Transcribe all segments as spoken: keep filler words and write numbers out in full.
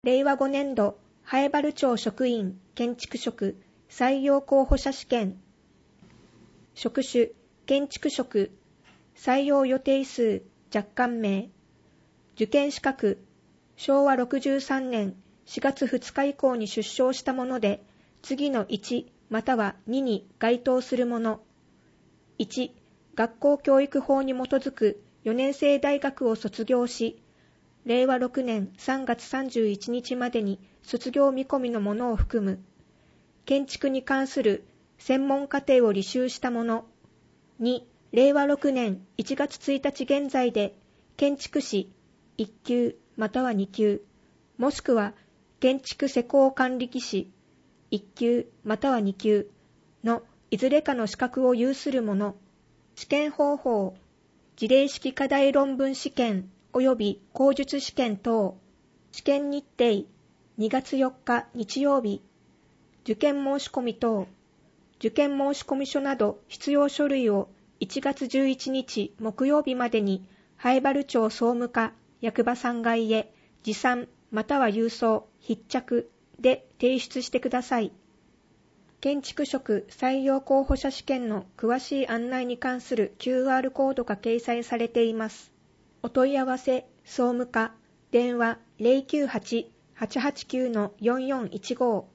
れいわごねんど、南風原町職員建築職採用候補者試験。職種、建築職。採用予定数、若干名。受験資格、しょうわろくじゅうさんねんしがつふつか以降に出生したもので、次のいちまたはにに該当するもの。いち、学校教育法に基づくよねんせい大学を卒業し、れいわろくねんさんがつさんじゅういちにちまでに卒業見込みのものを含む。建築に関する専門課程を履修したもの。に、れいわろくねんいちがつついたち現在で建築士いっきゅうまたはにきゅう、もしくは建築施工管理技士いっきゅうまたはにきゅうのいずれかの資格を有するもの。試験方法、事例式課題論文試験及び口述試験等。試験日程、にがつよっか日曜日。受験申し込み等。受験申し込み書など必要書類をいちがつじゅういちにち木曜日までに南風原町総務課役場さんがいへ持参または郵送必着で提出してください。建築職採用候補者試験の詳しい案内に関する キューアール コードが掲載されています。お問い合わせ、総務課、電話 ゼロきゅうはち はちはちきゅう よんよんいちご。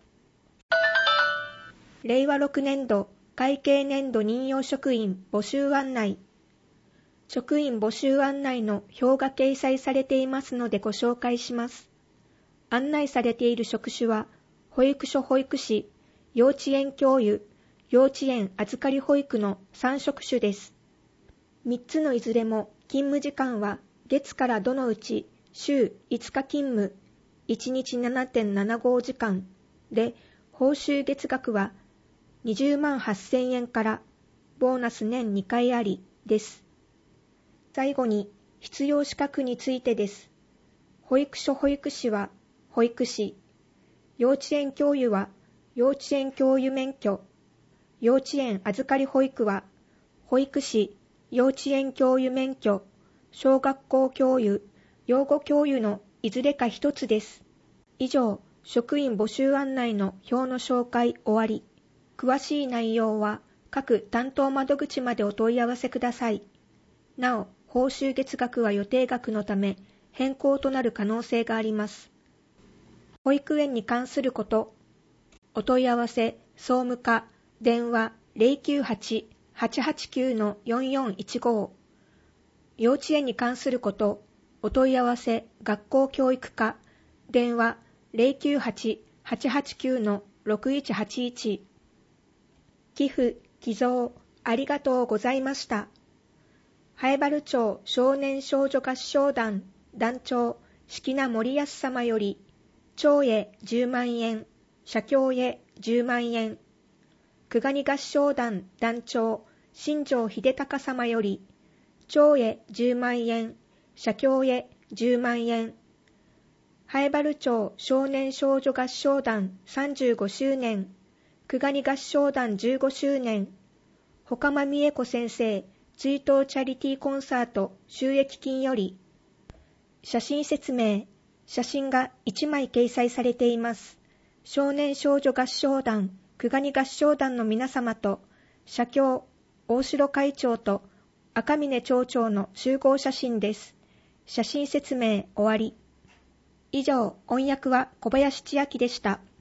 れいわろくねんど会計年度任用職員募集案内。職員募集案内の表が掲載されていますのでご紹介します。案内されている職種は、保育所保育士、幼稚園教諭、幼稚園預かり保育のさん職種です。みっつのいずれも勤務時間は月からどのうち週いつか勤務、いちにち ななてんななご 時間で、報酬月額はにじゅうまんはっせんえんからボーナス年にかいありです。最後に必要資格についてです。保育所保育士は保育士、幼稚園教諭は幼稚園教諭免許、幼稚園預かり保育は保育士、幼稚園教諭免許、小学校教諭、養護教諭のいずれか一つです。以上、職員募集案内の表の紹介終わり。詳しい内容は各担当窓口までお問い合わせください。なお、報酬月額は予定額のため変更となる可能性があります。保育園に関すること。お問い合わせ、総務課、電話 ゼロきゅうはち はちはちきゅう よんよんいちご。幼稚園に関すること。お問い合わせ、学校教育課、電話 ゼロきゅうはち はちはちきゅう ろくいちはちいち。寄付、寄贈、ありがとうございました。南風原町少年少女合唱団団長、式名森安様より、町へじゅうまんえん、社協へじゅうまんえん。久我合唱団団長、新庄秀隆様より、町へじゅうまんえん、社協へじゅうまんえん。南風原町少年少女合唱団さんじゅうごしゅうねん、久我合唱団じゅうごしゅうねん、ほかまみえこ先生追悼チャリティーコンサート収益金より、写真説明、写真がいちまい掲載されています。少年少女合唱団、久我合唱団の皆様と、社協、大城会長と赤嶺町長の集合写真です。写真説明終わり。以上、音訳は小林千秋でした。